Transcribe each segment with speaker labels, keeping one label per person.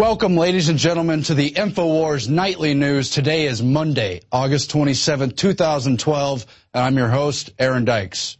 Speaker 1: Welcome, ladies and gentlemen, to the InfoWars Nightly News. Today is Monday, August 27, 2012, and I'm your host, Aaron Dykes.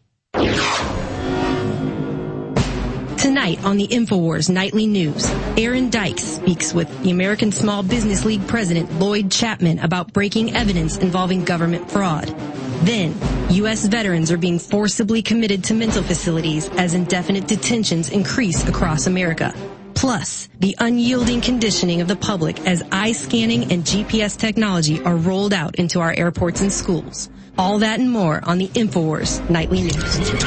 Speaker 2: Tonight on the InfoWars Nightly News, Aaron Dykes speaks with the American Small Business League president Lloyd Chapman about breaking evidence involving government fraud. Then, U.S. veterans are being forcibly committed to mental facilities as indefinite detentions increase across America. Plus, the unyielding conditioning of the public as eye scanning and GPS technology are rolled out into our airports and schools. All that and more on the InfoWars Nightly News.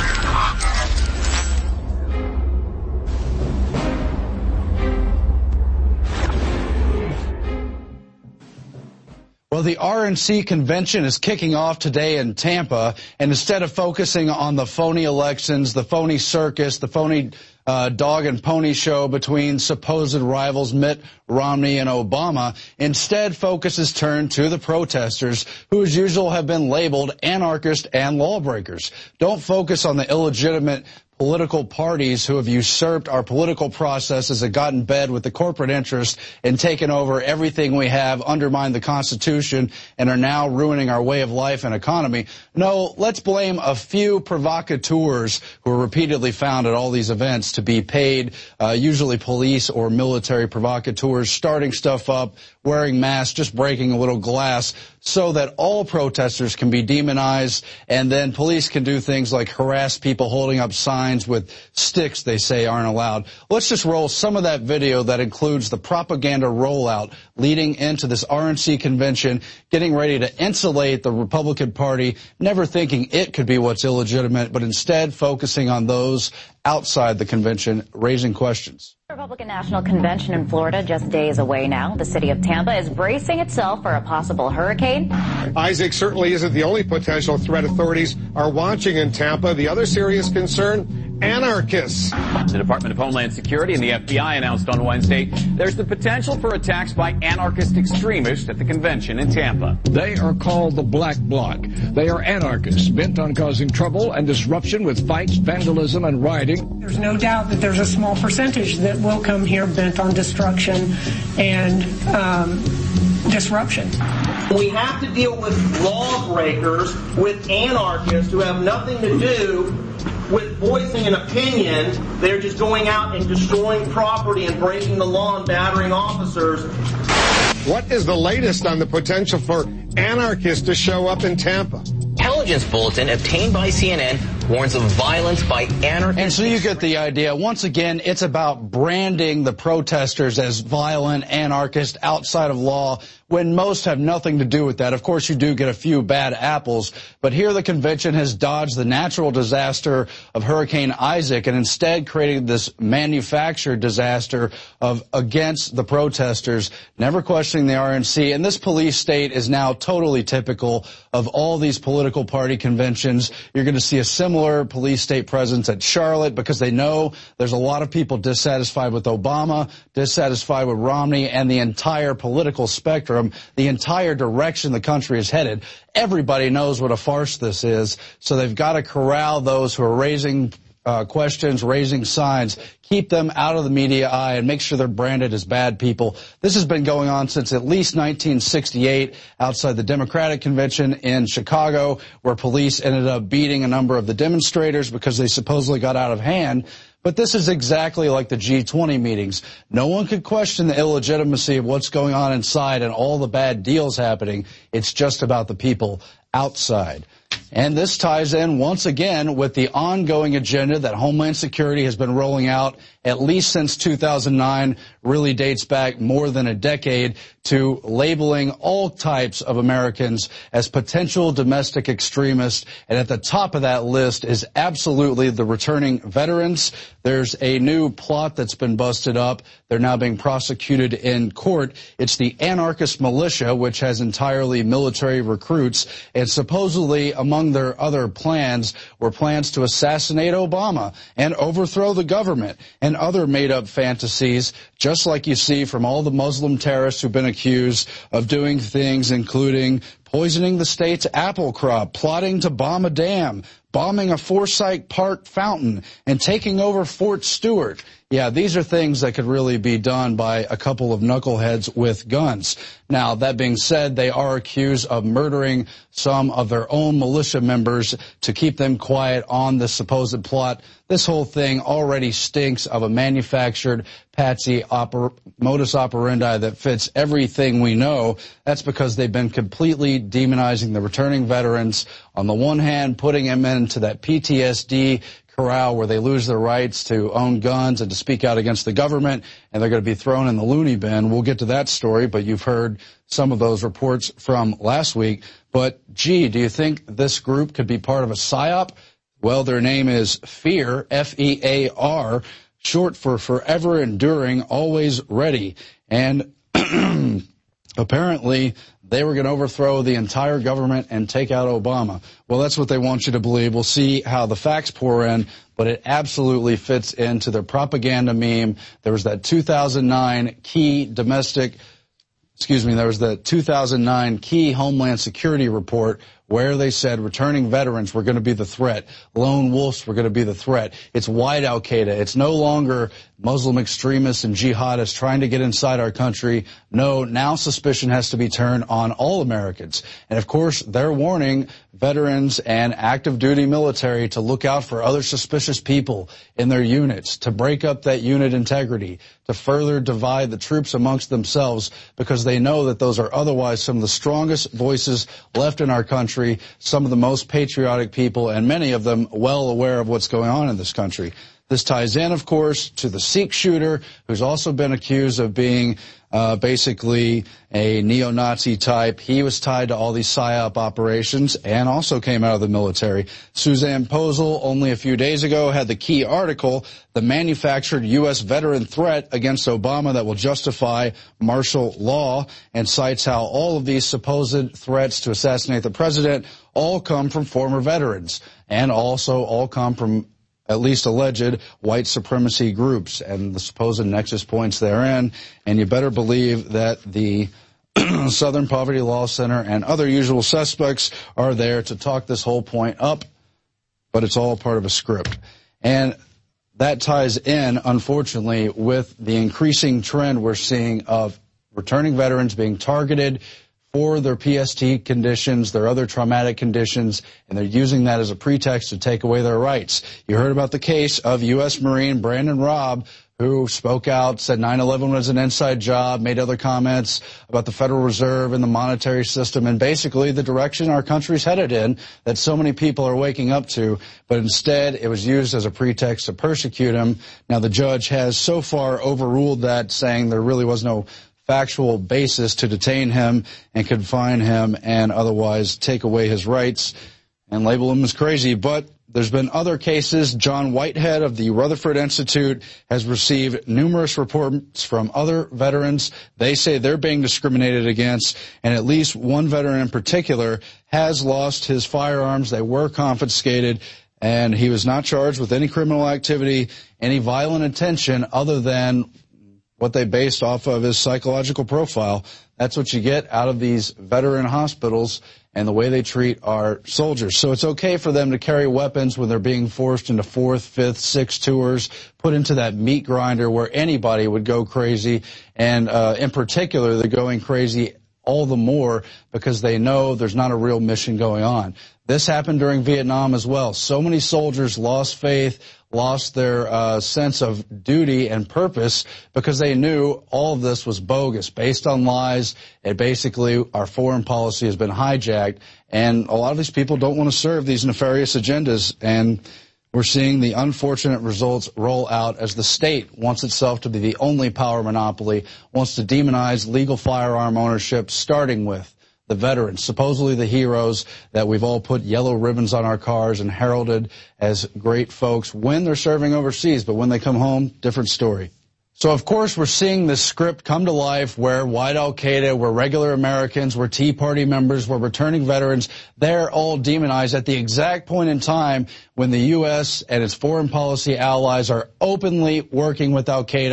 Speaker 1: Well, the RNC convention is kicking off today in Tampa, and instead of focusing on the phony elections, the phony circus, the phony dog and pony show between supposed rivals Mitt Romney and Obama, instead focus is turned to the protesters, who as usual have been labeled anarchists and lawbreakers. Don't focus on the illegitimate political parties who have usurped our political processes and got in bed with the corporate interest and taken over everything we have, undermined the Constitution, and are now ruining our way of life and economy. No, let's blame a few provocateurs who are repeatedly found at all these events to be paid, usually police or military provocateurs, starting stuff up, wearing masks, just breaking a little glass, so that all protesters can be demonized, and then police can do things like harass people holding up signs with sticks they say aren't allowed. Let's just roll some of that video that includes the propaganda rollout leading into this RNC convention, getting ready to insulate the Republican Party, never thinking it could be what's illegitimate, but instead focusing on those outside the convention, raising questions.
Speaker 3: The Republican National Convention in Florida just days away now. The city of Tampa is bracing itself for a possible hurricane.
Speaker 4: Isaac certainly isn't the only potential threat authorities are watching in Tampa. The other serious concern, anarchists.
Speaker 5: The Department of Homeland Security and the FBI announced on Wednesday there's the potential for attacks by anarchist extremists at the convention in Tampa.
Speaker 6: They are called the Black Bloc. They are anarchists bent on causing trouble and disruption with fights, vandalism, and rioting.
Speaker 7: There's no doubt that there's a small percentage that will come here bent on destruction and disruption.
Speaker 8: We have to deal with lawbreakers, with anarchists who have nothing to do with voicing an opinion. They're just going out and destroying property and breaking the law and battering officers.
Speaker 4: What is the latest on the potential for anarchists to show up in Tampa?
Speaker 9: Intelligence bulletin obtained by CNN warns of violence by anarchists.
Speaker 1: And so you get the idea. Once again, it's about branding the protesters as violent anarchists outside of law, when most have nothing to do with that. Of course, you do get a few bad apples, but here the convention has dodged the natural disaster of Hurricane Isaac and instead created this manufactured disaster of against the protesters, never questioning the RNC. And this police state is now totally typical of all these political party conventions. You're going to see a similar police state presence at Charlotte because they know there's a lot of people dissatisfied with Obama, dissatisfied with Romney, and the entire political spectrum, the entire direction the country is headed. Everybody knows what a farce this is, so they've got to corral those who are raising questions, raising signs, keep them out of the media eye, and make sure they're branded as bad people. This has been going on since at least 1968 outside the Democratic Convention in Chicago, where police ended up beating a number of the demonstrators because they supposedly got out of hand. But this is exactly like the G20 meetings. No one could question the illegitimacy of what's going on inside and all the bad deals happening. It's just about the people outside. And this ties in once again with the ongoing agenda that Homeland Security has been rolling out at least since 2009, really dates back more than a decade, to labeling all types of Americans as potential domestic extremists. And at the top of that list is absolutely the returning veterans. There's a new plot that's been busted up. They're now being prosecuted in court. It's the anarchist militia, which has entirely military recruits, and supposedly among their other plans were plans to assassinate Obama and overthrow the government and other made-up fantasies, just like you see from all the Muslim terrorists who've been accused of doing things including poisoning the state's apple crop, plotting to bomb a dam, bombing a Forsyth Park fountain, and taking over Fort Stewart. Yeah, these are things that could really be done by a couple of knuckleheads with guns. Now, that being said, they are accused of murdering some of their own militia members to keep them quiet on this supposed plot. This whole thing already stinks of a manufactured patsy modus operandi that fits everything we know. That's because they've been completely demonizing the returning veterans. On the one hand, putting them into that PTSD corral where they lose their rights to own guns and to speak out against the government, and they're going to be thrown in the loony bin. We'll get to that story, but you've heard some of those reports from last week. But, gee, do you think this group could be part of a PSYOP? Well, their name is FEAR, F-E-A-R, short for Forever Enduring, Always Ready. And apparently they were going to overthrow the entire government and take out Obama. Well, that's what they want you to believe. We'll see how the facts pour in, but it absolutely fits into their propaganda meme. There was that 2009 key Homeland Security report where they said returning veterans were going to be the threat. Lone wolves were going to be the threat. It's white al-Qaeda. It's no longer Muslim extremists and jihadists trying to get inside our country. No, now suspicion has to be turned on all Americans. And, of course, they're warning veterans and active duty military to look out for other suspicious people in their units, to break up that unit integrity, to further divide the troops amongst themselves, because they know that those are otherwise some of the strongest voices left in our country, some of the most patriotic people, and many of them well aware of what's going on in this country. This ties in, of course, to the Sikh shooter, who's also been accused of being basically a neo-Nazi type. He was tied to all these PSYOP operations and also came out of the military. Suzanne Posel, only a few days ago, had the key article, The Manufactured U.S. Veteran Threat Against Obama That Will Justify Martial Law, and cites how all of these supposed threats to assassinate the president all come from former veterans and also all come from at least alleged white supremacy groups and the supposed nexus points therein. And you better believe that the Southern Poverty Law Center and other usual suspects are there to talk this whole point up, but it's all part of a script. And that ties in, unfortunately, with the increasing trend we're seeing of returning veterans being targeted for their PST conditions, their other traumatic conditions, and they're using that as a pretext to take away their rights. You heard about the case of U.S. Marine Brandon Robb, who spoke out, said 9/11 was an inside job, made other comments about the Federal Reserve and the monetary system, and basically the direction our country's headed in that so many people are waking up to, but instead it was used as a pretext to persecute him. Now, the judge has so far overruled that, saying there really was no factual basis to detain him and confine him and otherwise take away his rights and label him as crazy. But there's been other cases. John Whitehead of the Rutherford Institute has received numerous reports from other veterans. They say they're being discriminated against, and at least one veteran in particular has lost his firearms. They were confiscated, and he was not charged with any criminal activity, any violent intention other than what they based off of his psychological profile. That's what you get out of these veteran hospitals and the way they treat our soldiers. So it's okay for them to carry weapons when they're being forced into 4th, 5th, 6th tours, put into that meat grinder where anybody would go crazy. And in particular, they're going crazy all the more because they know there's not a real mission going on. This happened during Vietnam as well. So many soldiers lost faith, lost their sense of duty and purpose because they knew all of this was bogus, based on lies, and basically our foreign policy has been hijacked, and a lot of these people don't want to serve these nefarious agendas, and we're seeing the unfortunate results roll out as the state wants itself to be the only power monopoly, wants to demonize legal firearm ownership, starting with the veterans, supposedly the heroes that we've all put yellow ribbons on our cars and heralded as great folks when they're serving overseas, but when they come home, different story. So, of course, we're seeing this script come to life where white al-Qaeda, where regular Americans, where Tea Party members, where returning veterans, they're all demonized at the exact point in time when the U.S. and its foreign policy allies are openly working with al-Qaeda,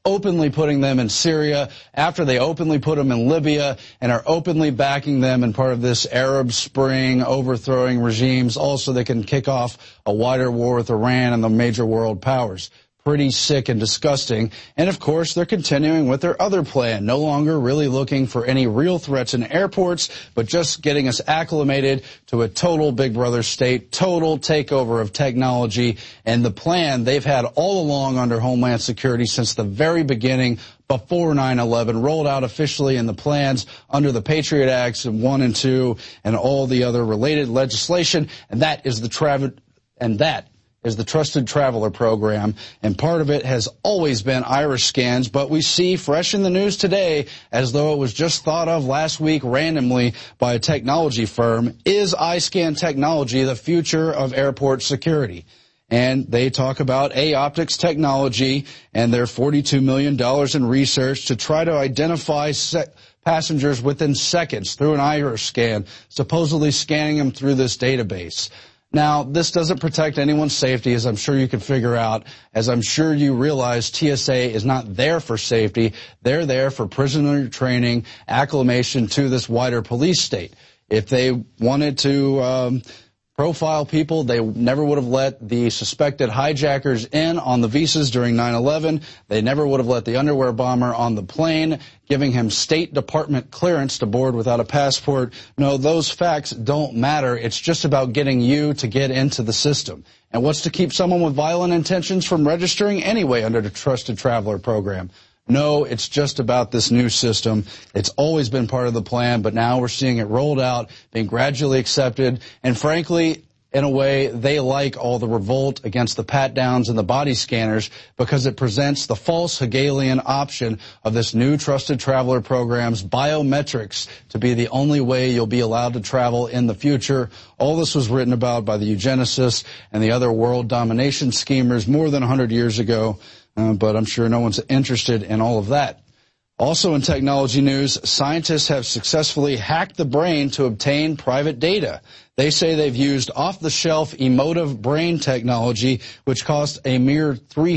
Speaker 1: openly putting them in Syria, after they openly put them in Libya, and are openly backing them in part of this Arab Spring overthrowing regimes. Also, they can kick off a wider war with Iran and the major world powers. Pretty sick and disgusting. And of course, they're continuing with their other plan, no longer really looking for any real threats in airports, but just getting us acclimated to a total Big Brother state, total takeover of technology. And the plan they've had all along under Homeland Security since the very beginning, before 9/11, rolled out officially in the plans under the Patriot Acts 1 and 2 and all the other related legislation. And that is the Trusted Traveler Program, and part of it has always been iris scans, but we see fresh in the news today, as though it was just thought of last week randomly by a technology firm, is iScan technology the future of airport security? And they talk about A-Optics technology and their $42 million in research to try to identify passengers within seconds through an iris scan, supposedly scanning them through this database. Now, this doesn't protect anyone's safety, as I'm sure you can figure out. As I'm sure you realize, TSA is not there for safety. They're there for prisoner training, acclimation to this wider police state. If they wanted to profile people, they never would have let the suspected hijackers in on the visas during 9/11. They never would have let the underwear bomber on the plane, giving him State Department clearance to board without a passport. No, those facts don't matter. It's just about getting you to get into the system. And what's to keep someone with violent intentions from registering anyway under the Trusted Traveler Program? No, it's just about this new system. It's always been part of the plan, but now we're seeing it rolled out, being gradually accepted, and frankly, in a way, they like all the revolt against the pat-downs and the body scanners because it presents the false Hegelian option of this new Trusted Traveler Program's biometrics to be the only way you'll be allowed to travel in the future. All this was written about by the eugenicists and the other world domination schemers more than 100 years ago. But I'm sure no one's interested in all of that. Also in technology news, scientists have successfully hacked the brain to obtain private data. They say they've used off-the-shelf emotive brain technology, which costs a mere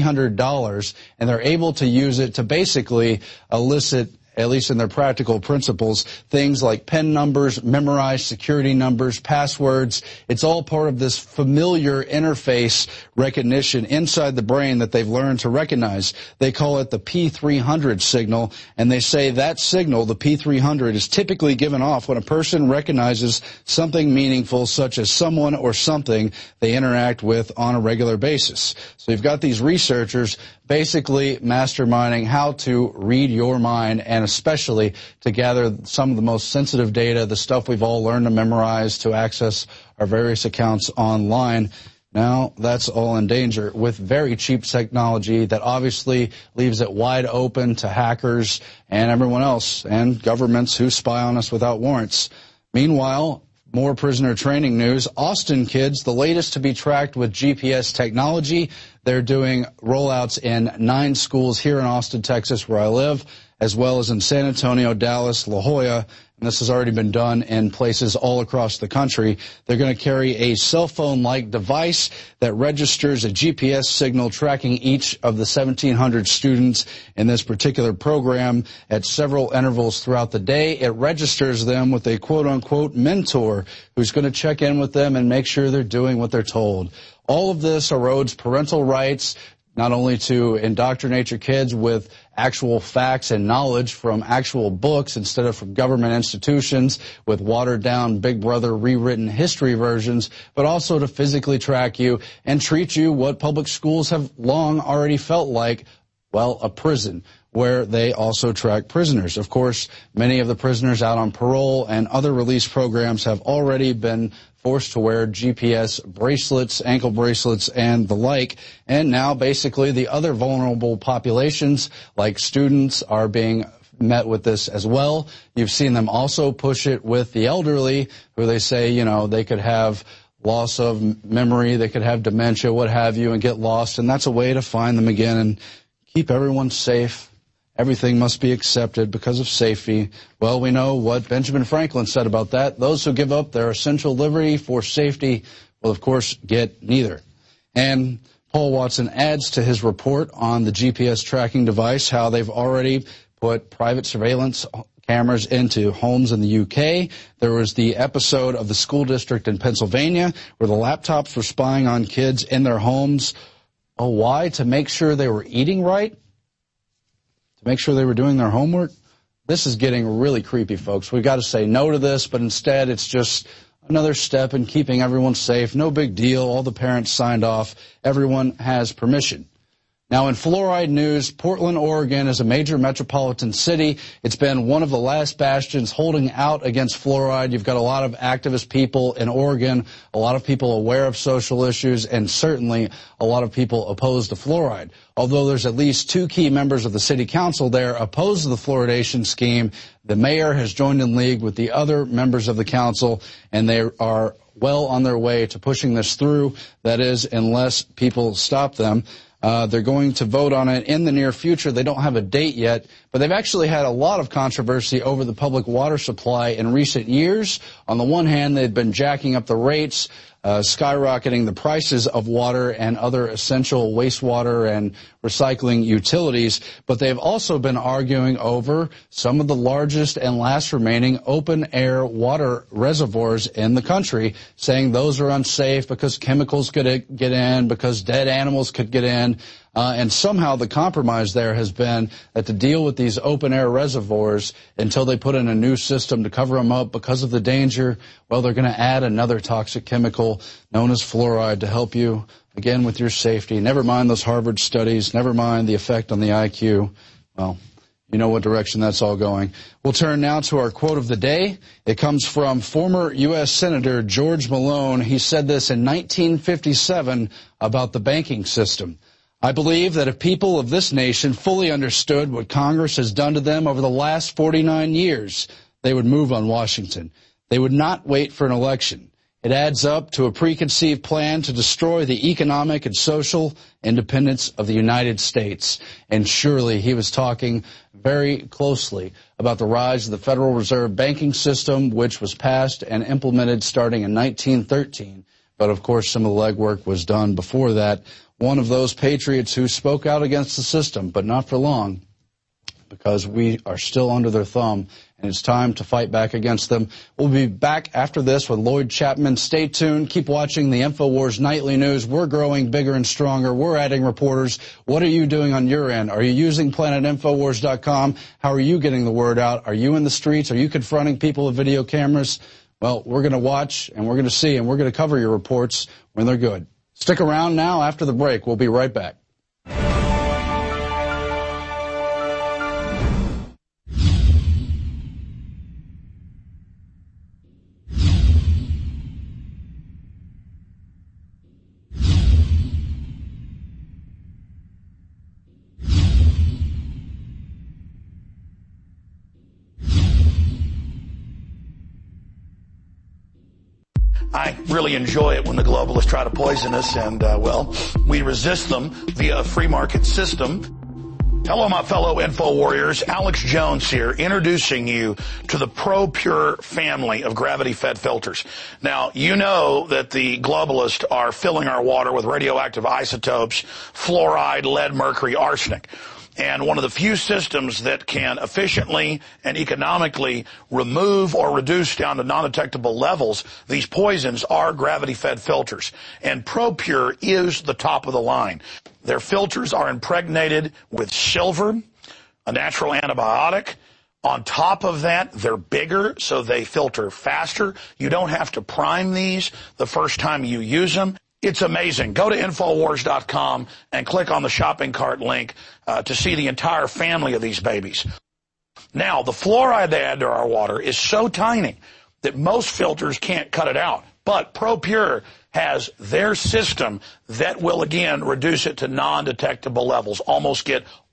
Speaker 1: $300, and they're able to use it to basically elicit, at least in their practical principles, things like PIN numbers, memorized security numbers, passwords. It's all part of this familiar interface recognition inside the brain that they've learned to recognize. They call it the P300 signal, and they say that signal, the P300, is typically given off when a person recognizes something meaningful, such as someone or something they interact with on a regular basis. So you've got these researchers basically masterminding how to read your mind, and especially to gather some of the most sensitive data, the stuff we've all learned to memorize to access our various accounts online. Now that's all in danger with very cheap technology that obviously leaves it wide open to hackers and everyone else and governments who spy on us without warrants. Meanwhile, more prisoner training news. Austin kids, the latest to be tracked with GPS technology. They're doing rollouts in 9 schools here in Austin, Texas, where I live, as well as in San Antonio, Dallas, La Jolla. And this has already been done in places all across the country. They're going to carry a cell phone-like device that registers a GPS signal tracking each of the 1,700 students in this particular program at several intervals throughout the day. It registers them with a quote-unquote mentor who's going to check in with them and make sure they're doing what they're told. All of this erodes parental rights, not only to indoctrinate your kids with actual facts and knowledge from actual books instead of from government institutions with watered-down Big Brother rewritten history versions, but also to physically track you and treat you what public schools have long already felt like, well, a prison, where they also track prisoners. Of course, many of the prisoners out on parole and other release programs have already been forced to wear GPS bracelets, ankle bracelets, and the like. And now basically the other vulnerable populations, like students, are being met with this as well. You've seen them also push it with the elderly, who they say, you know, they could have loss of memory, they could have dementia, what have you, and get lost. And that's a way to find them again and keep everyone safe. Everything must be accepted because of safety. Well, we know what Benjamin Franklin said about that. Those who give up their essential liberty for safety will, of course, get neither. And Paul Watson adds to his report on the GPS tracking device how they've already put private surveillance cameras into homes in the UK. There was the episode of the school district in Pennsylvania where the laptops were spying on kids in their homes. Oh, why? To make sure they were eating right? To make sure they were doing their homework? This is getting really creepy, folks. We've got to say no to this, but instead it's just another step in keeping everyone safe. No big deal. All the parents signed off. Everyone has permission. Now, in fluoride news, Portland, Oregon is a major metropolitan city. It's been one of the last bastions holding out against fluoride. You've got a lot of activist people in Oregon, a lot of people aware of social issues, and certainly a lot of people opposed to fluoride. Although there's at least 2 key members of the city council there opposed to the fluoridation scheme, the mayor has joined in league with the other members of the council, and they are well on their way to pushing this through. That is, unless people stop them. They're going to vote on it in the near future. They don't have a date yet, but they've actually had a lot of controversy over the public water supply in recent years. On the one hand, they've been jacking up the rates, skyrocketing the prices of water and other essential wastewater and recycling utilities, but they've also been arguing over some of the largest and last remaining open-air water reservoirs in the country, saying those are unsafe because chemicals could get in, because dead animals could get in. And somehow the compromise there has been that to deal with these open-air reservoirs until they put in a new system to cover them up because of the danger, well, they're going to add another toxic chemical known as fluoride to help you, again, with your safety. Never mind those Harvard studies. Never mind the effect on the IQ. Well, you know what direction that's all going. We'll turn now to our quote of the day. It comes from former U.S. Senator George Malone. He said this in 1957 about the banking system. I believe that if people of this nation fully understood what Congress has done to them over the last 49 years, they would move on Washington. They would not wait for an election. It adds up to a preconceived plan to destroy the economic and social independence of the United States. And surely he was talking very closely about the rise of the Federal Reserve banking system, which was passed and implemented starting in 1913. But, of course, some of the legwork was done before that. One of those patriots who spoke out against the system, but not for long, because we are still under their thumb, and it's time to fight back against them. We'll be back after this with Lloyd Chapman. Stay tuned. Keep watching the InfoWars Nightly News. We're growing bigger and stronger. We're adding reporters. What are you doing on your end? Are you using PlanetInfoWars.com? How are you getting the word out? Are you in the streets? Are you confronting people with video cameras? Well, we're going to watch, and we're going to see, and we're going to cover your reports when they're good. Stick around now after the break. We'll be right back.
Speaker 10: I really enjoy it when the globalists try to poison us, and, well, we resist them via a free market system. Hello, my fellow Info Warriors. Alex Jones here, introducing you to the ProPure family of gravity-fed filters. Now, you know that the globalists are filling our water with radioactive isotopes, fluoride, lead, mercury, arsenic. And one of the few systems that can efficiently and economically remove or reduce down to non-detectable levels these poisons are gravity-fed filters. And ProPure is the top of the line. Their filters are impregnated with silver, a natural antibiotic. On top of that, they're bigger, so they filter faster. You don't have to prime these the first time you use them. It's amazing. Go to Infowars.com and click on the shopping cart link to see the entire family of these babies. Now, the fluoride they add to our water is so tiny that most filters can't cut it out. But ProPure has their system that will, again, reduce it to non-detectable levels, almost get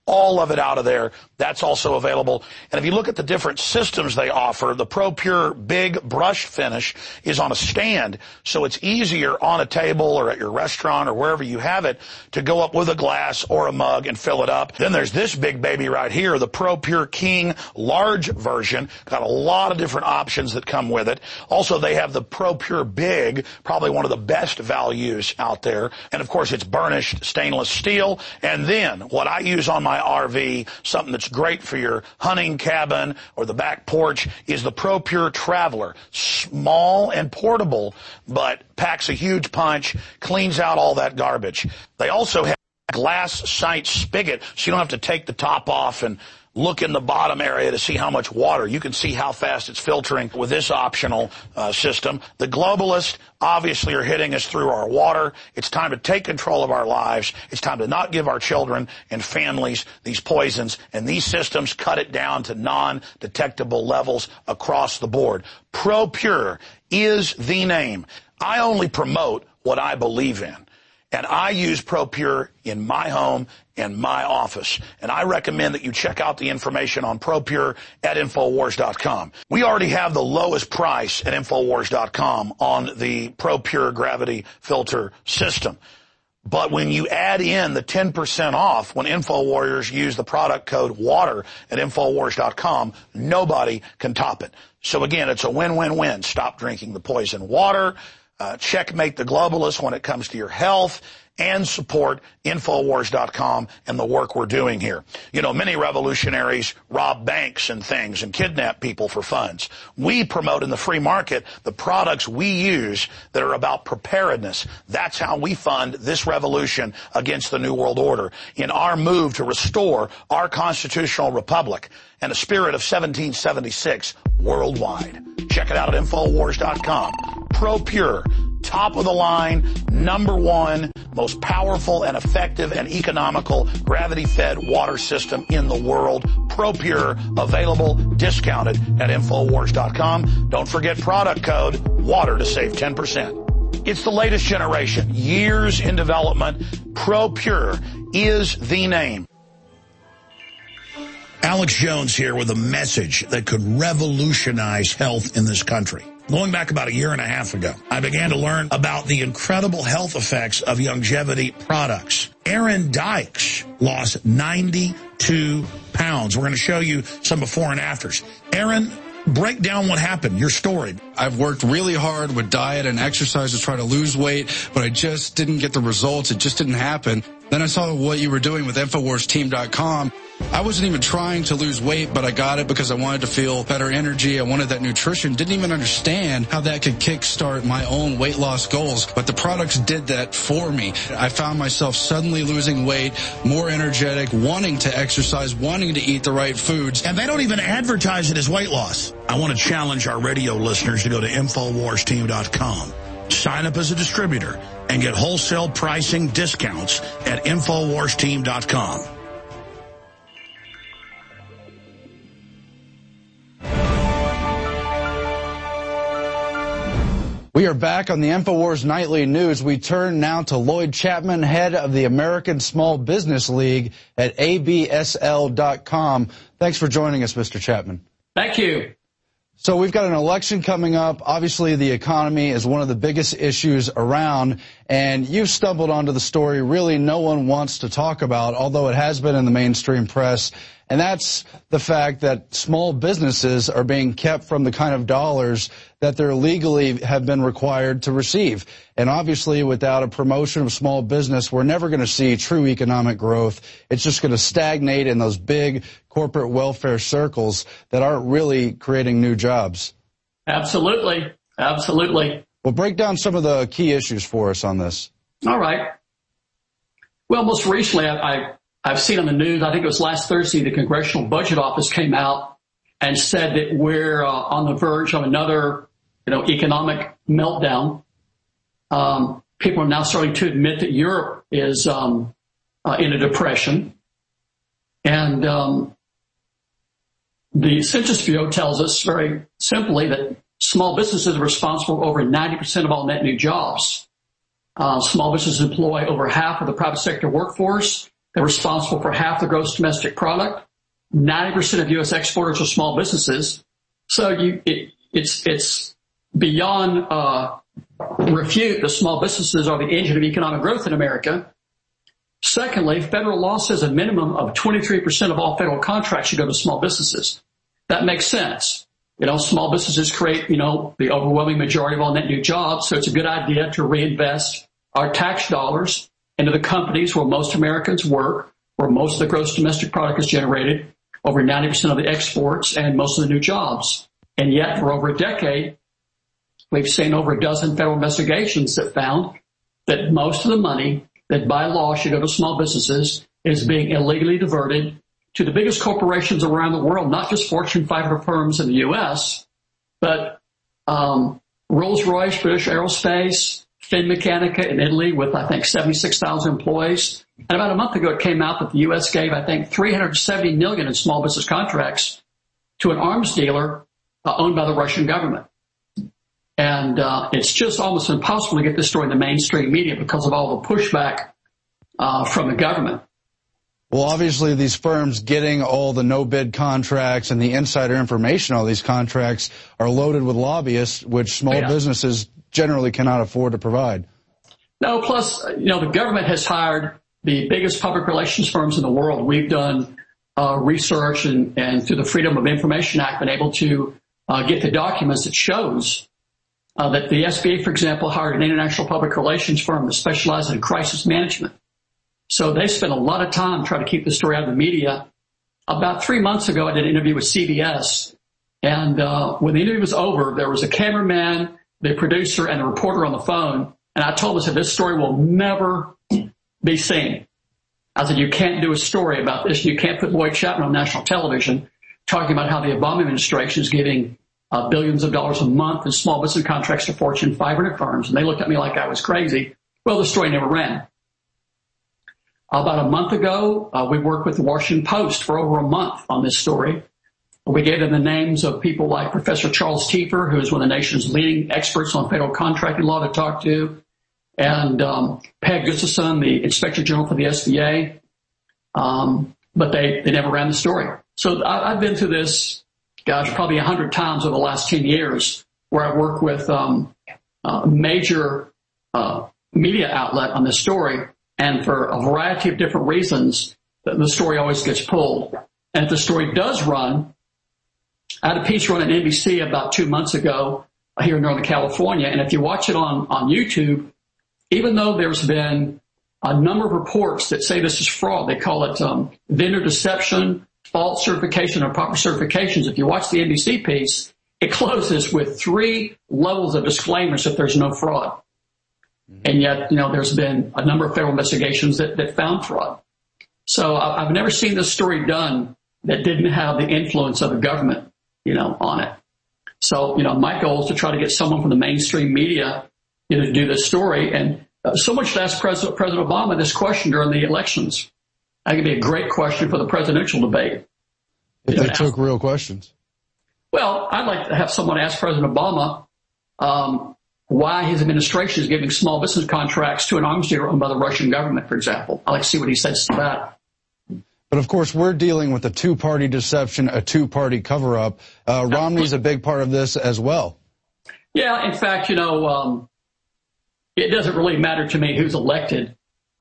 Speaker 10: all of it out of there. That's also available. And if you look at the different systems they offer, the ProPure Big Brush Finish is on a stand, so it's easier on a table or at your restaurant or wherever you have it to go up with a glass or a mug and fill it up. Then there's this big baby right here, the ProPure King large version. Got a lot of different options that come with it. Also, they have the ProPure Big, probably one of the best values out there. And of course, it's burnished stainless steel. And then what I use on my RV, something that's great for your hunting cabin or the back porch, is the ProPure Traveler. Small and portable, but packs a huge punch, cleans out all that garbage. They also have a glass sight spigot, so you don't have to take the top off and look in the bottom area to see how much water. You can see how fast it's filtering with this optional system. The globalists obviously are hitting us through our water. It's time to take control of our lives. It's time to not give our children and families these poisons, and these systems cut it down to non-detectable levels across the board. ProPure is the name. I only promote what I believe in. And I use ProPure in my home and my office. And I recommend that you check out the information on ProPure at Infowars.com. We already have the lowest price at Infowars.com on the ProPure gravity filter system. But when you add in the 10% off when InfoWarriors use the product code WATER at Infowars.com, nobody can top it. So again, it's a win-win-win. Stop drinking the poison water. Checkmate the globalists when it comes to your health, and support Infowars.com and the work we're doing here. You know, many revolutionaries rob banks and things and kidnap people for funds. We promote in the free market the products we use that are about preparedness. That's how we fund this revolution against the New World Order in our move to restore our constitutional republic and a spirit of 1776 worldwide. Check it out at Infowars.com. ProPure, top of the line, #1, most powerful and effective and economical gravity-fed water system in the world. ProPure, available, discounted at Infowars.com. Don't forget product code WATER to save 10%. It's the latest generation, years in development. ProPure is the name. Alex Jones here with a message that could revolutionize health in this country. Going back about a year and a half ago, I began to learn about the incredible health effects of longevity products. Aaron Dykes lost 92 pounds. We're going to show you some before and afters. Aaron, break down what happened, your story.
Speaker 1: I've worked really hard with diet and exercise to try to lose weight, but I just didn't get the results. It just didn't happen. Then I saw what you were doing with InfoWarsTeam.com. I wasn't even trying to lose weight, but I got it because I wanted to feel better energy. I wanted that nutrition. Didn't even understand how that could kickstart my own weight loss goals. But the products did that for me. I found myself suddenly losing weight, more energetic, wanting to exercise, wanting to eat the right foods.
Speaker 10: And they don't even advertise it as weight loss. I want to challenge our radio listeners to go to InfoWarsTeam.com. Sign up as a distributor and get wholesale pricing discounts at InfoWarsTeam.com.
Speaker 1: We are back on the InfoWars Nightly News. We turn now to Lloyd Chapman, head of the American Small Business League at ABSL.com. Thanks for joining us, Mr. Chapman.
Speaker 11: Thank you.
Speaker 1: So we've got an election coming up. Obviously, the economy is one of the biggest issues around, and you've stumbled onto the story really no one wants to talk about, although it has been in the mainstream press, and that's the fact that small businesses are being kept from the kind of dollars that they're legally have been required to receive. And obviously, without a promotion of small business, we're never going to see true economic growth. It's just going to stagnate in those big corporate welfare circles that aren't really creating new jobs.
Speaker 11: Absolutely. Absolutely.
Speaker 1: Well, break down some of the key issues for us on this.
Speaker 11: All right. Well, most recently, I've seen on the news, I think it was last Thursday, the Congressional Budget Office came out and said that we're on the verge of another, economic meltdown. People are now starting to admit that Europe is in a depression. And the Census Bureau tells us very simply that small businesses are responsible for over 90% of all net new jobs. Small businesses employ over half of the private sector workforce. They're responsible for half the gross domestic product. 90% of U.S. exporters are small businesses. So it's beyond refute that small businesses are the engine of economic growth in America. Secondly, federal law says a minimum of 23% of all federal contracts should go to small businesses. That makes sense. Small businesses create, the overwhelming majority of all net new jobs. So it's a good idea to reinvest our tax dollars into the companies where most Americans work, where most of the gross domestic product is generated, over 90% of the exports and most of the new jobs. And yet for over a decade, we've seen over a dozen federal investigations that found that most of the money that by law should go to small businesses is being illegally diverted to the biggest corporations around the world, not just Fortune 500 firms in the U.S., but Rolls-Royce, British Aerospace, Finmeccanica in Italy with, I think, 76,000 employees. And about a month ago, it came out that the U.S. gave, I think, $370 million in small business contracts to an arms dealer owned by the Russian government. And it's just almost impossible to get this story in the mainstream media because of all the pushback from the government.
Speaker 1: Well, obviously, these firms getting all the no-bid contracts and the insider information on all these contracts are loaded with lobbyists, which small businesses generally cannot afford to provide.
Speaker 11: No, plus, the government has hired the biggest public relations firms in the world. We've done research and through the Freedom of Information Act been able to get the documents that shows that the SBA, for example, hired an international public relations firm that specializes in crisis management. So they spent a lot of time trying to keep the story out of the media. About 3 months ago, I did an interview with CBS. And when the interview was over, there was a cameraman, the producer, and a reporter on the phone. And I told them, I said, this story will never be seen. I said, you can't do a story about this. You can't put Lloyd Chapman on national television talking about how the Obama administration is giving billions of dollars a month in small business contracts to Fortune 500 firms. And they looked at me like I was crazy. Well, the story never ran. About a month ago, we worked with the Washington Post for over a month on this story. We gave them the names of people like Professor Charles Tiefer, who is one of the nation's leading experts on federal contracting law, to talk to, and Peg Gustafson, the Inspector General for the SBA. But they never ran the story. So I've been through this, probably 100 times over the last 10 years, where I work with a major media outlet on this story. And for a variety of different reasons, the story always gets pulled. And if the story does run, I had a piece run on NBC about 2 months ago here in Northern California. And if you watch it on YouTube, even though there's been a number of reports that say this is fraud, they call it vendor deception, false certification, or proper certifications. If you watch the NBC piece, it closes with 3 levels of disclaimers if there's no fraud. And yet, there's been a number of federal investigations that found fraud. So I've never seen this story done that didn't have the influence of the government, on it. So, my goal is to try to get someone from the mainstream media, to do this story. And someone should ask President Obama this question during the elections. That could be a great question for the presidential debate.
Speaker 1: If they took real questions.
Speaker 11: Well, I'd like to have someone ask President Obama, why his administration is giving small business contracts to an arms dealer owned by the Russian government, for example. I'd like to see what he says to that.
Speaker 1: But, of course, we're dealing with a two-party deception, a two-party cover-up. Romney's a big part of this as well.
Speaker 11: Yeah, in fact, it doesn't really matter to me who's elected.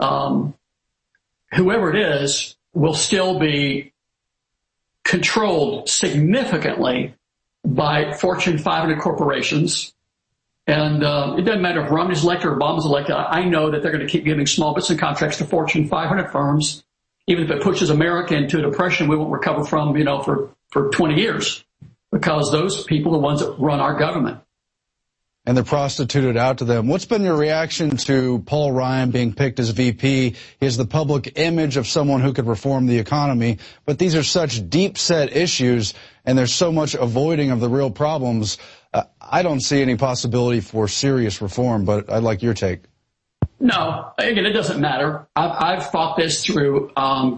Speaker 11: Whoever it is will still be controlled significantly by Fortune 500 corporations. And it doesn't matter if Romney's elected or Obama's elected. I know that they're going to keep giving small business contracts to Fortune 500 firms. Even if it pushes America into a depression we won't recover from, for 20 years. Because those people are the ones that run our government.
Speaker 1: And they're prostituted out to them. What's been your reaction to Paul Ryan being picked as VP? He has the public image of someone who could reform the economy. But these are such deep-set issues, and there's so much avoiding of the real problems. I don't see any possibility for serious reform, but I'd like your take.
Speaker 11: No, again, it doesn't matter. I've thought this through, how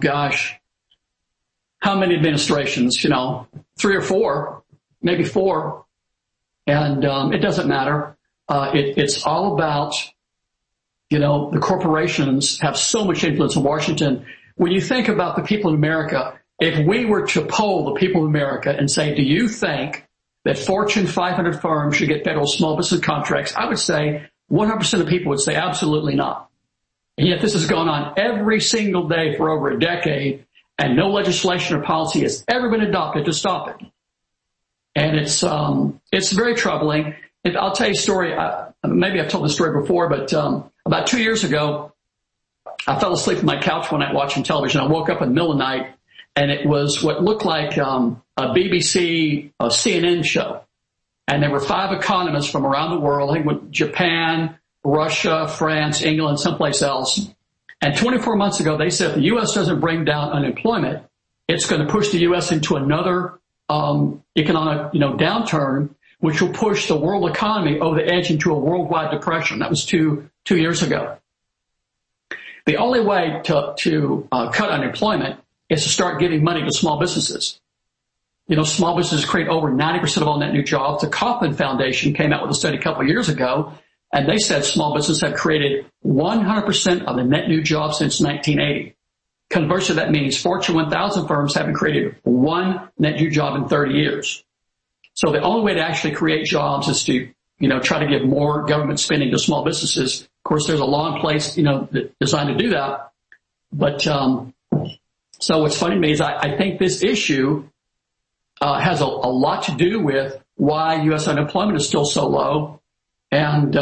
Speaker 11: many administrations, 3 or 4, maybe 4. And it doesn't matter. It's all about, the corporations have so much influence in Washington. when you think about the people in America, if we were to poll the people of America and say, do you think that Fortune 500 firms should get federal small business contracts? I would say 100% of people would say absolutely not. And yet this has gone on every single day for over a decade, and no legislation or policy has ever been adopted to stop it. And it's very troubling. And I'll tell you a story. Maybe I've told this story before, but about 2 years ago, I fell asleep on my couch one night watching television. I woke up in the middle of the night, and it was what looked like a BBC, CNN show. And there were 5 economists from around the world, I think with Japan, Russia, France, England, someplace else. And 24 months ago, they said if the U.S. doesn't bring down unemployment, it's going to push the U.S. into another economic, downturn, which will push the world economy over the edge into a worldwide depression. That was two years ago. The only way to cut unemployment is to start giving money to small businesses. Small businesses create over 90% of all net new jobs. The Kauffman Foundation came out with a study a couple of years ago, and they said small businesses have created 100% of the net new jobs since 1980. Conversely, that means Fortune 1000 firms haven't created one net new job in 30 years. So the only way to actually create jobs is to, try to give more government spending to small businesses. Of course, there's a law in place, designed to do that. But so what's funny to me is I think this issue has a lot to do with why U.S. unemployment is still so low. And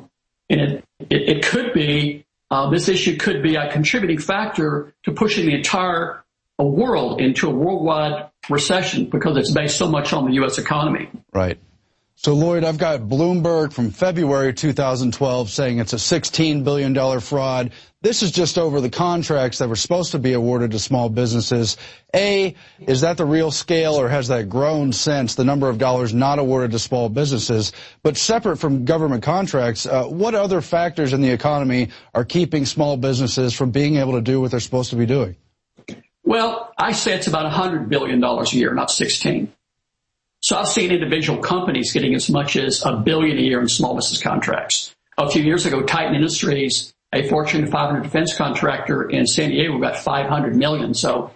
Speaker 11: it could be, this issue could be a contributing factor to pushing the entire world into a worldwide recession because it's based so much on the U.S. economy.
Speaker 1: Right. So, Lloyd, I've got Bloomberg from February 2012 saying it's a $16 billion fraud. This is just over the contracts that were supposed to be awarded to small businesses. A, is that the real scale, or has that grown since, the number of dollars not awarded to small businesses? But separate from government contracts, what other factors in the economy are keeping small businesses from being able to do what they're supposed to be doing?
Speaker 11: Well, I say it's about $100 billion a year, not 16. So I've seen individual companies getting as much as $1 billion a year in small business contracts. A few years ago, Titan Industries, a Fortune 500 defense contractor in San Diego, got $500 million. So,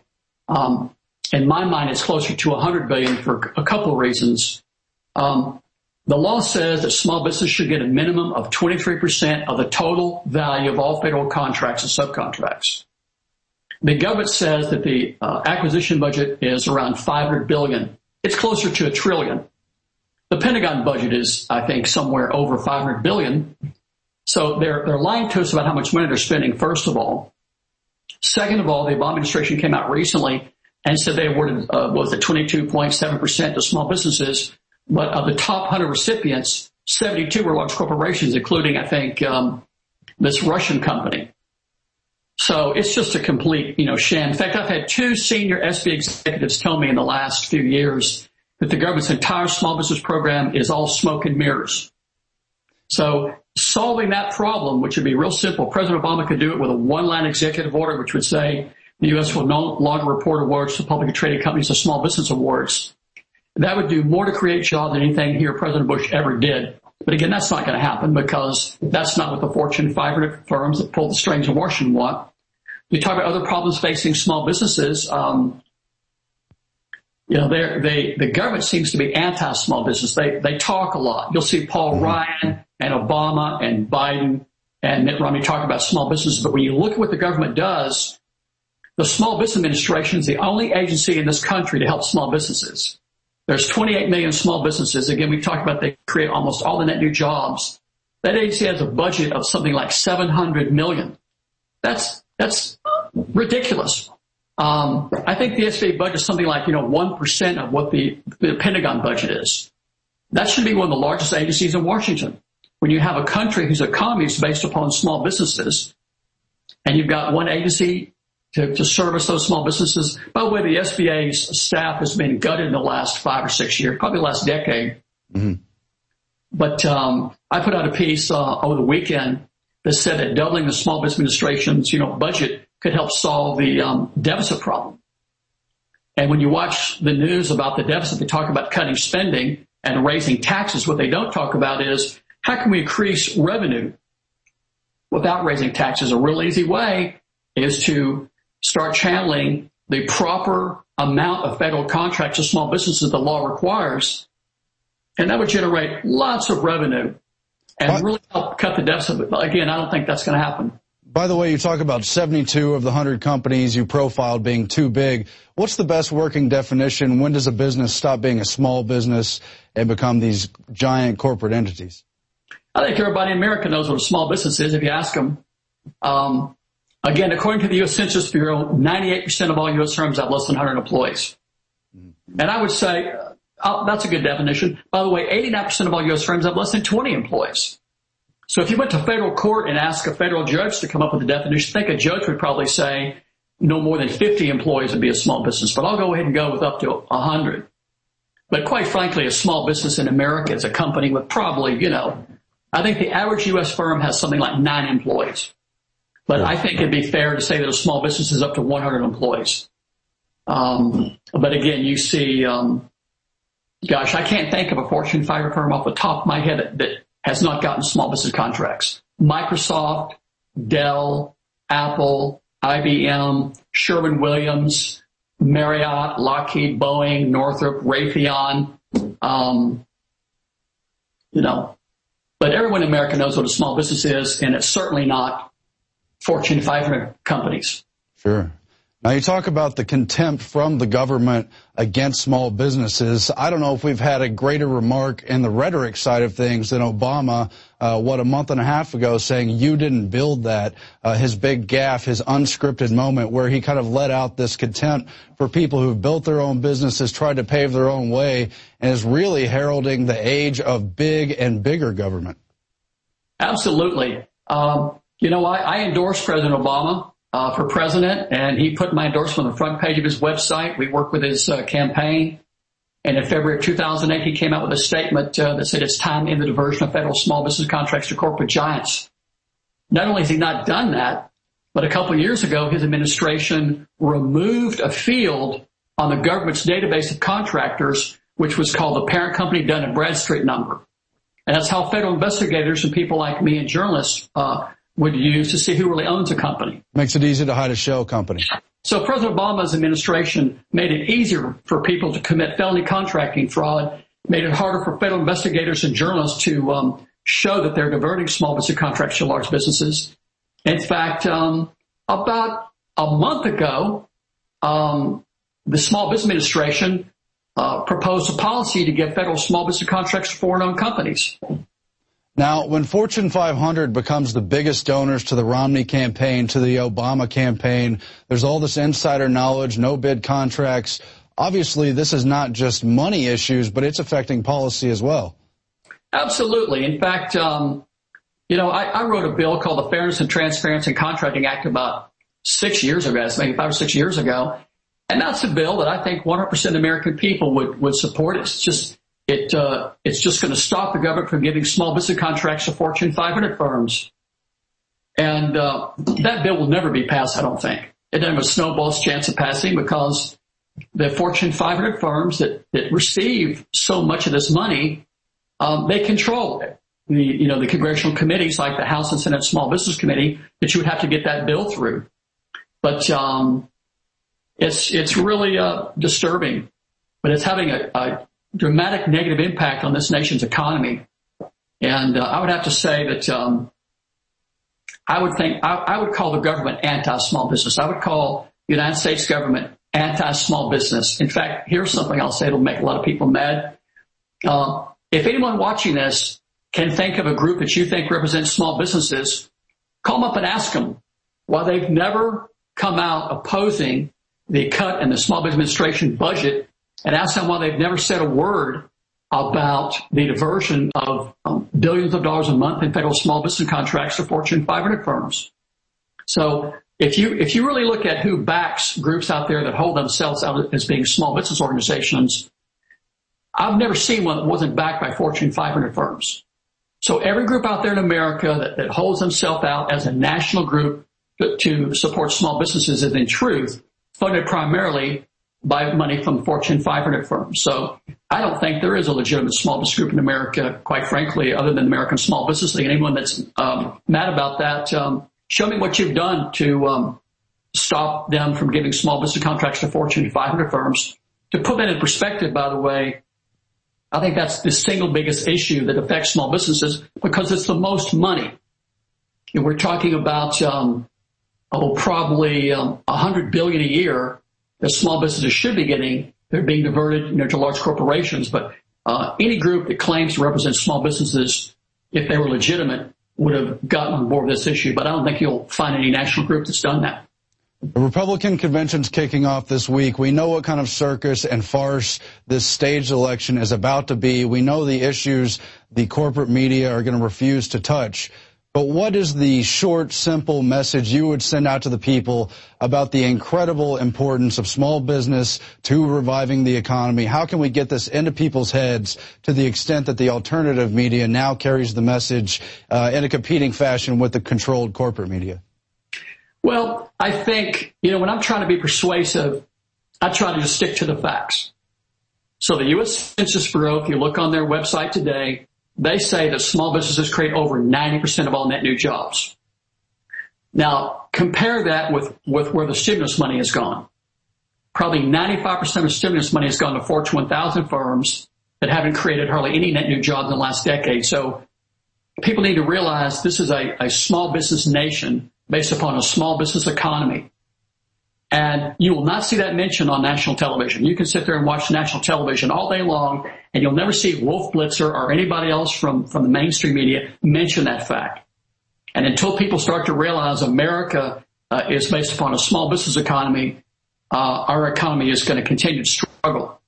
Speaker 11: in my mind, it's closer to $100 billion for a couple of reasons. The law says that small business should get a minimum of 23% of the total value of all federal contracts and subcontracts. The government says that the acquisition budget is around $500 billion. It's closer to $1 trillion. The Pentagon budget is, I think, somewhere over $500 billion. So they're lying to us about how much money they're spending, first of all. Second of all, the Obama administration came out recently and said they awarded, 22.7% to small businesses. But of the top 100 recipients, 72 were large corporations, including, I think, this Russian company. So it's just a complete, sham. In fact, I've had 2 senior SBA executives tell me in the last few years that the government's entire small business program is all smoke and mirrors. So solving that problem, which would be real simple, President Obama could do it with a one-line executive order, which would say the U.S. will no longer report awards to publicly traded companies as small business awards. That would do more to create jobs than anything here President Bush ever did. But again, that's not going to happen because that's not what the Fortune 500 firms that pull the strings in Washington want. We talk about other problems facing small businesses. The government seems to be anti-small business. They talk a lot. You'll see Paul Ryan and Obama and Biden and Mitt Romney talk about small businesses. But when you look at what the government does, the Small Business Administration is the only agency in this country to help small businesses. There's 28 million small businesses. Again, we've talked about they create almost all the net new jobs. That agency has a budget of something like $700 million. That's ridiculous. I think the SBA budget is something like, 1% of what the Pentagon budget is. That should be one of the largest agencies in Washington. When you have a country whose economy is based upon small businesses, and you've got one agency to service those small businesses. By the way, the SBA's staff has been gutted in the last 5 or 6 years, probably the last decade. Mm-hmm. But I put out a piece over the weekend that said that doubling the Small Business Administration's budget could help solve the deficit problem. And when you watch the news about the deficit, they talk about cutting spending and raising taxes. What they don't talk about is how can we increase revenue without raising taxes? A real easy way is to start channeling the proper amount of federal contracts to small businesses the law requires, and that would generate lots of revenue and really help cut the deficit. But again, I don't think that's going to happen.
Speaker 1: By the way, you talk about 72 of the 100 companies you profiled being too big. What's the best working definition? When does a business stop being a small business and become these giant corporate entities?
Speaker 11: I think everybody in America knows what a small business is if you ask them. Again, according to the U.S. Census Bureau, 98% of all U.S. firms have less than 100 employees. And I would say that's a good definition. By the way, 89% of all U.S. firms have less than 20 employees. So if you went to federal court and asked a federal judge to come up with a definition, I think a judge would probably say no more than 50 employees would be a small business. But I'll go ahead and go with up to 100. But quite frankly, a small business in America is a company with probably, I think the average U.S. firm has something like 9 employees. But I think it'd be fair to say that a small business is up to 100 employees. But again, you see, gosh, I can't think of a Fortune 500 firm off the top of my head that has not gotten small business contracts. Microsoft, Dell, Apple, IBM, Sherwin-Williams, Marriott, Lockheed, Boeing, Northrop, Raytheon, but everyone in America knows what a small business is, and it's certainly not Fortune 500 companies.
Speaker 1: Sure. Now, you talk about the contempt from the government against small businesses. I don't know if we've had a greater remark in the rhetoric side of things than Obama, a month and a half ago, saying you didn't build that, his big gaffe, his unscripted moment where he kind of let out this contempt for people who've built their own businesses, tried to pave their own way, and is really heralding the age of big and bigger government.
Speaker 11: Absolutely. I endorsed President Obama for president, and he put my endorsement on the front page of his website. We worked with his campaign, and in February of 2008, he came out with a statement that said it's time to end the diversion of federal small business contracts to corporate giants. Not only has he not done that, but a couple of years ago, his administration removed a field on the government's database of contractors, which was called the parent company Dun & Bradstreet number. And that's how federal investigators and people like me and journalists would use to see who really owns a company.
Speaker 1: Makes it easy to hide a shell company.
Speaker 11: So President Obama's administration made it easier for people to commit felony contracting fraud, made it harder for federal investigators and journalists to show that they're diverting small business contracts to large businesses. In fact, about a month ago, the Small Business Administration proposed a policy to give federal small business contracts to foreign-owned companies.
Speaker 1: Now, when Fortune 500 becomes the biggest donors to the Romney campaign, to the Obama campaign, there's all this insider knowledge, no bid contracts. Obviously, this is not just money issues, but it's affecting policy as well.
Speaker 11: Absolutely. In fact, I wrote a bill called the Fairness and Transparency in Contracting Act about 6 years ago, maybe 5 or 6 years ago. And that's a bill that I think 100% of American people would support. It's just going to stop the government from giving small business contracts to Fortune 500 firms. And that bill will never be passed, I don't think. It doesn't have a snowball's chance of passing because the Fortune 500 firms that receive so much of this money, they control it. The congressional committees like the House and Senate Small Business Committee that you would have to get that bill through. But it's really disturbing. But it's having a dramatic negative impact on this nation's economy. And I would have to say that I would call the government anti-small business. I would call the United States government anti-small business. In fact, here's something I'll say that'll make a lot of people mad. If anyone watching this can think of a group that you think represents small businesses, call them up and ask them why they've never come out opposing the cut in the Small Business Administration budget, and ask them why they've never said a word about the diversion of billions of dollars a month in federal small business contracts to Fortune 500 firms. So if you really look at who backs groups out there that hold themselves out as being small business organizations, I've never seen one that wasn't backed by Fortune 500 firms. So every group out there in America that holds themselves out as a national group to support small businesses is in truth funded primarily by money from Fortune 500 firms. So I don't think there is a legitimate small business group in America, quite frankly, other than the American Small Business League. Anyone that's mad about that, show me what you've done to stop them from giving small business contracts to Fortune 500 firms. To put that in perspective, by the way, I think that's the single biggest issue that affects small businesses because it's the most money. And we're talking about, probably $100 billion a year that small businesses should be getting. They're being diverted, to large corporations. But any group that claims to represent small businesses, if they were legitimate, would have gotten on board with this issue. But I don't think you'll find any national group that's done that.
Speaker 1: The Republican convention's kicking off this week. We know what kind of circus and farce this staged election is about to be. We know the issues the corporate media are going to refuse to touch. But what is the short, simple message you would send out to the people about the incredible importance of small business to reviving the economy? How can we get this into people's heads to the extent that the alternative media now carries the message in a competing fashion with the controlled corporate media?
Speaker 11: Well, I think, when I'm trying to be persuasive, I try to just stick to the facts. So the U.S. Census Bureau, if you look on their website today, they say that small businesses create over 90% of all net new jobs. Now, compare that with where the stimulus money has gone. Probably 95% of stimulus money has gone to Fortune 1000 firms that haven't created hardly any net new jobs in the last decade. So people need to realize this is a small business nation based upon a small business economy. And you will not see that mentioned on national television. You can sit there and watch national television all day long, and you'll never see Wolf Blitzer or anybody else from the mainstream media mention that fact. And until people start to realize America is based upon a small business economy, our economy is going to continue to struggle.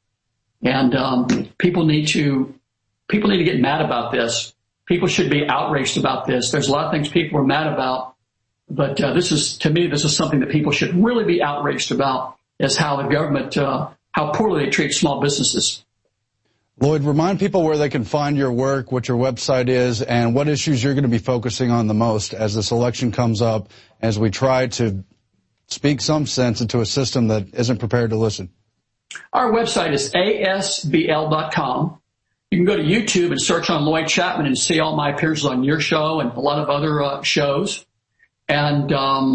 Speaker 11: And people need to get mad about this. People should be outraged about this. There's a lot of things people are mad about. But this is something that people should really be outraged about, is how the government, how poorly they treat small businesses.
Speaker 1: Lloyd, remind people where they can find your work, what your website is, and what issues you're going to be focusing on the most as this election comes up, as we try to speak some sense into a system that isn't prepared to listen.
Speaker 11: Our website is asbl.com. You can go to YouTube and search on Lloyd Chapman and see all my appearances on your show and a lot of other shows. And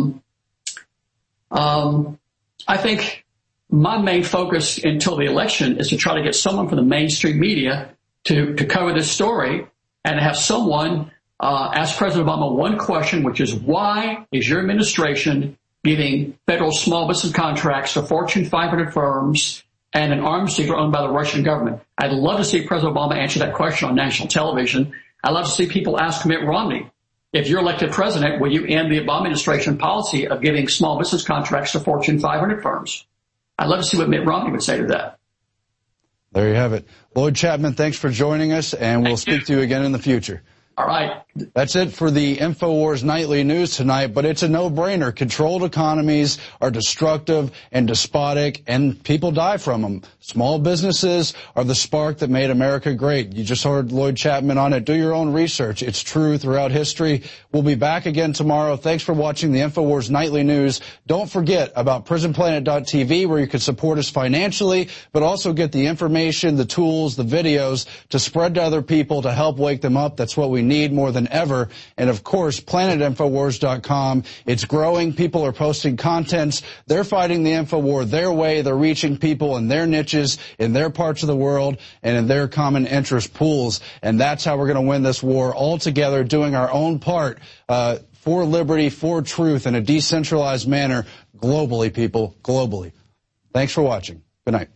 Speaker 11: I think my main focus until the election is to try to get someone from the mainstream media to cover this story and have someone ask President Obama one question, which is, why is your administration giving federal small business contracts to Fortune 500 firms and an arms dealer owned by the Russian government? I'd love to see President Obama answer that question on national television. I'd love to see people ask Mitt Romney, if you're elected president, will you end the Obama administration policy of giving small business contracts to Fortune 500 firms? I'd love to see what Mitt Romney would say to that.
Speaker 1: There you have it. Lloyd Chapman, thanks for joining us, and we'll speak to you again in the future.
Speaker 11: All right.
Speaker 1: That's it for the InfoWars Nightly News tonight, but it's a no-brainer. Controlled economies are destructive and despotic, and people die from them. Small businesses are the spark that made America great. You just heard Lloyd Chapman on it. Do your own research. It's true throughout history. We'll be back again tomorrow. Thanks for watching the InfoWars Nightly News. Don't forget about PrisonPlanet.tv, where you can support us financially, but also get the information, the tools, the videos to spread to other people to help wake them up. That's what we need more than ever. And of course, PlanetInfowars.com. It's growing. People are posting contents. They're fighting the InfoWar their way. They're reaching people in their niches, in their parts of the world, and in their common interest pools. And that's how we're going to win this war, all together, doing our own part for liberty, for truth, in a decentralized manner, globally, people, globally. Thanks for watching. Good night.